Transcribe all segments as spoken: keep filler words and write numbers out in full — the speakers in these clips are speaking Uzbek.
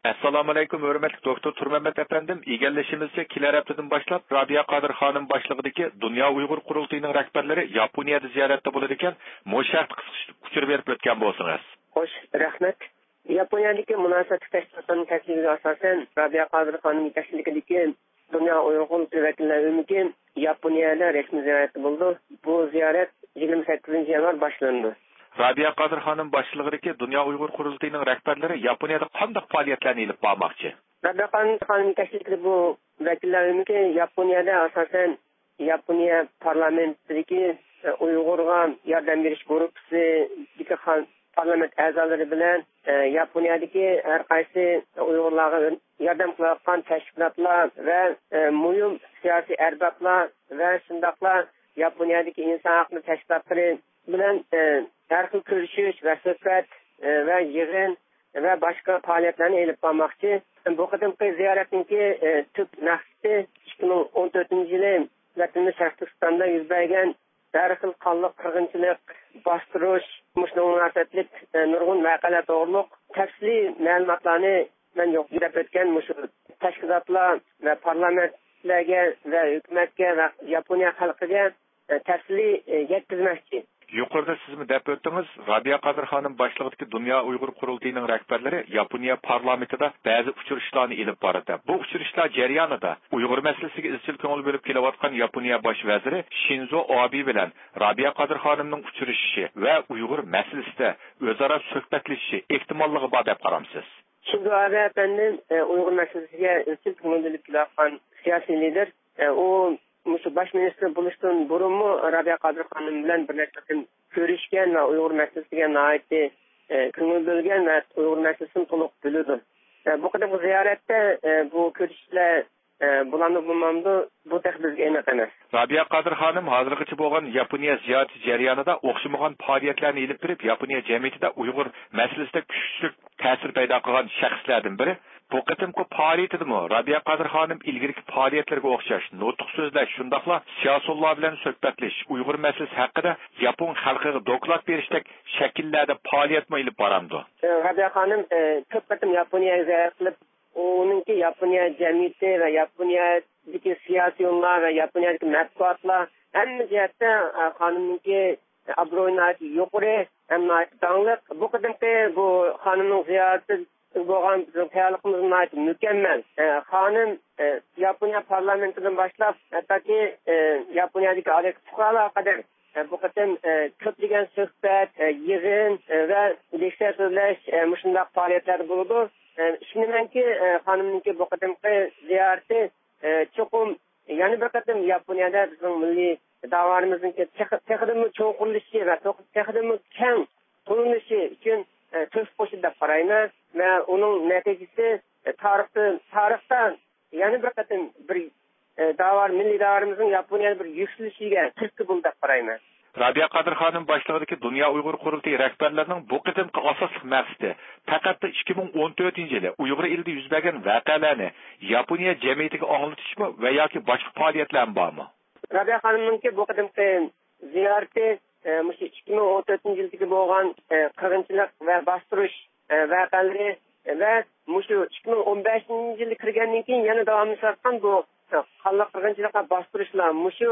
Assalomu alaykum, hurmatli doktor Turmamat efendim. Egallashimizcha kelar haftadan boshlab Rabia Qodir xonim boshlig'idagi Dunyo Uyg'ur qurultiyining rahbarlari Yaponiyada ziyoratda bo'ladi ekan. Mo'shart qisqa uchur berib o'tgan bo'lsangiz. Xo'sh, rahmat. Yaponiyadagi munosabat tashkilotning taklifiga asosan Rabia Qodir xonim yetakchiligidagi Dunyo Uyg'ur qurultiyi vakillari Yaponiyada rasmiy ziyorat bo'ldi. Bu ziyorat yigirma sakkizinchi yanvar boshlandi. Rabia Qodir xonim boshlig'idagi Dunyo Uyg'ur qurultiyining rahbarlari Yaponiyada qanday faoliyatlarni olib bormoqchi? Rabia Qodir xonim yetakchiligidagi bu vakillarniki Yaponiyada asosan Yaponiya parlamentidagi Uyg'urga yordam berish guruhiga parlament a'zolari bilan Yaponiyadagi har qaysi Uyg'urlarga yordam qilayotgan tashkilotlar va muhim siyosiy arboblar va shundoqla Yaponiyadagi inson huquqi tashkilotlari bilan har xil ko'rishish va suhbat va yig'in va boshqa faoliyatlarni olib bormoqchi. Bu qadimgi ziyoratniki tub maqsadi ikki ming o'n to'rtinchi yili Vatani Sharqistonda yuz bergan har xil qonliq qirg'inchilik, bostirish, mushunga munosabatli nurg'un voqealar to'g'riliq tafsiliy ma'lumotlarni men yo'qlab o'tgan mushu tashkilotlar va parlamentlarga va hukumatga va Yaponiya xalqiga tafsiliy yetkazmoqchi. Yuqorida siz mi deb o'tdingiz, Rabia Qodir xonim boshlig'idagi Dunyo Uyg'ur qurultiyining rahbarlari Yaponiya parlamentida ba'zi uchrashuvlarni olib boradi. Bu uchrashuvlar jarayonida Uyg'ur masalasiga izchil ko'ngil bo'lib kelayotgan Yaponiya bosh vaziri Shinzo Abe bilan Rabia Qodir xonimning uchrashishi va Uyg'ur masalasida o'zaro suhbatlashishi ehtimolligi bor deb qaramsiz. Shinzo Abe efendim Uyg'ur masalasiga izchil ko'ngil bo'lib kelayotgan siyosiy lider. U Musu baş minister buluştuğun burunmu Rabia Qodir xonim bilan bir necha kun ko'rishgan va Uyg'ur masalasiga nihoyatda ko'ngil bo'lgan va Uyg'ur masalasini to'liq biladi. Bu qadar ziyoratda bu ko'rishlar bulanib bo'lmamdi, bu bizga aniq emas. Rabia Qodir xonim hozirgacha bo'lgan Yaponiya ziyarati jarayonida o'xshamagan faoliyatlarni olib berib, Yaponiya jamiyatida Uyg'ur masalasida kuchli ta'sir paydo qilgan shaxslardan biri. Bu qatimki faoliyatidimi Rabia Qodir xonim ilgirki faoliyatlarga o'xshash nutq so'zlash, shundaqla siyosatlar bilan suhbatlash, Uyg'ur masalasi haqida Yapon xalqiga doklad berishdak shakllarda faoliyatmi olib boramdi. Rabia xonim ko'p qatim Yaponiyaga ziyorat qilib, uningki Yaponiya jamiyati va Yaponiyadagi siyosiyonlar va Yaponiyadagi matbuotlar hamma jihatda xonimningki obro'yini yuqori, hamma tanliq. Bu qadimki bu xonimning ziyorati bo'lgan bizning tayyorligimiz mukammal. Xonim Yaponiya parlamentidan boshlab hattoki Yaponiyadagi oliy fuqarolar qadar bu qatim ko'plagan suhbat, yig'in va leksiya so'zlash shunday faoliyatlar bo'ldi. Ishonmanki xonimningki bu qatimki ziyorati cho'qim yana bir qatim Yaponiyada bizning milliy da'vorimizning texniki cho'qurlishi va texniki keng qilinishi uchun to's qo'shib deb qarayman va uning natijasi tarixda tarixdan yana bir qatim bir da'var milliy da'varimizning Yaponiyada bir yukselishiga turtki bo'ldi deb qarayman. Rabia Qodir xonim boshlig'idagi Dunyo Uyg'ur qurultiyi rahbarlarining bu qitimqi asosli maqsadi faqat ikki ming o'n to'rtinchi yili Uyg'ur elida yuz bergan voqealarni Yaponiya jamiyatiga anglatishmi va yoki boshqa faoliyatlar bormi? Rabia xonimning bu qitimqi ziyorati mush ikki ming o'n to'rtinchi yildagi bo'lgan qirg'inchilik va bostirish voqealari va mush ikki ming o'n beshinchi yilga kirgandan keyin yana davomlashayotgan bu qonliq qirg'inchilik va bostirishlar mush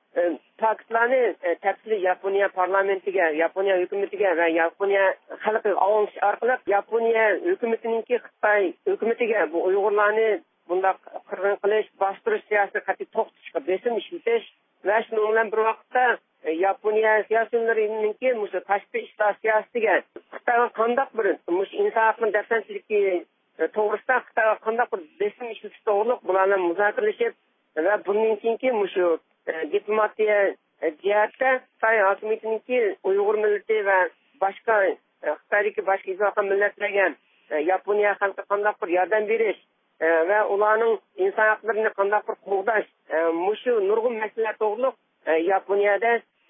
faktlarni tafsili Yaponiya parlamentiga, Yaponiya hukumatiga va Yaponiya xalqiga avanish orqali Yaponiya hukumatiningki Xitoy hukumatiga bu Uyg'urlarni bunday qirg'in qilish, bostirish siyosatini qat'iy to'xtatishga besim ishlatish va shuning bilan bir vaqtda Yaponiya siyosatchilarininki mush tashqi ishlar siyosatiga Xitoyga qanday bir mush inson huquqi defensligi to'g'risida Xitoyga qanday bir besim ishlatish to'g'riliq bularni muzokaralashib va bundan keyingi mush diplomatiya jihatda Xitoy hokimiyatiniki Uyg'ur millati va boshqa Xitoydagi boshqa izoh millatlarga Yaponiya xalqiga qanday bir yordam berish va ularning inson huquqlarini qanday bir qo'g'dash mushu nurg'un masalalar to'g'riliq Yaponiyada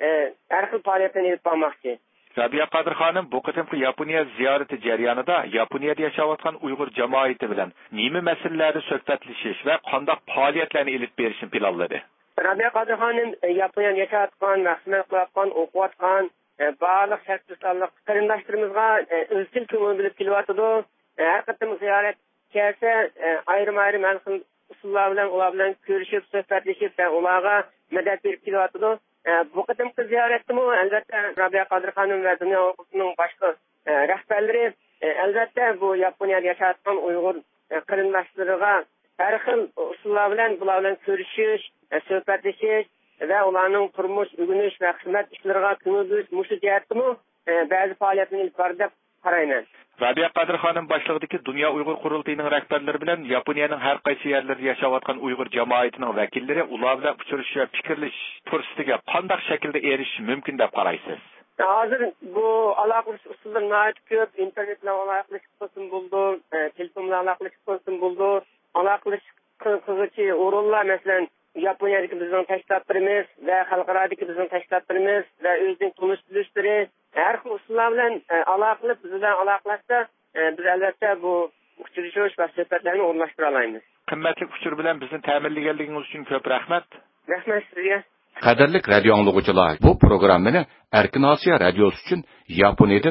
har xil faoliyatlarni olib bormoqchi. Rabia Qodir xonim bu qatimqi Yaponiya ziyorati jarayonida Yaponiyada yashayotgan Uyg'ur jamoati bilan nima masalalarda suhbatlashish va qanday faoliyatlarni olib berishni planladi? Rabia Qodir xonim Yaponiyada yashayotgan, xizmat qilayotgan, o'qiyotgan barliq shaxslarlik qarindoshlarimizga izchil ko'ngil bilib kelyotdi. Har qatim ziyorat kelsa ayrim ayrim xil usullar bilan ular bilan ko'rishib suhbatlashib va ularga madad berib kelyapti. Bu qadimki ziyoratdimi albatta Rabiya Qodir xonim va dunyo huquqining boshqa rahbarlari albatta bu Yaponiyada yashayotgan Uyg'ur qarindoshlariga har xil usullar bilan bular bilan ko'rishish, suhbatlashish va ularning turmush, o'rganish va xizmat ishlariga ko'ngil bo'lish mushu jihatdimi ba'zi faoliyatlarni ilib bordi deb qarayman. Rabiya Qodir xonim boshlig'idagi Dunyo Uyg'ur qurultayining rahbarlari bilan Yaponiyaning har qaysi yerlarida yashayotgan Uyg'ur jamoatining vakillari ular bilan uchrashish va fikrlashish fursatiga qanday shaklda erishish mumkin deb qaraysiz? Hozir bu aloqalash usullari nihoyat ko'p, internet bilan aloqalash bo'lsin bo'ldi, telefon bilan aloqalash bo'lsin bo'ldi, aloqalash qilg'ichi o'rinlar masalan Yaponiyadagi bizning tashkilotlarimiz va xalqarodagi bizning tashkilotlarimiz va o'zining tunish bilishlari har xil usullar bilan aloqalab biz bilan aloqalashsa biz albatta bu uchrashuv va suhbatlarni o'rnashtira olamiz. Qimmatli uchur bilan bizni ta'minlaganligingiz uchun ko'p rahmat. Rahmat sizga. Qadrli radio anglag'uchilar, bu programmani Erkin Osiyo radiosi uchun Yaponiyadan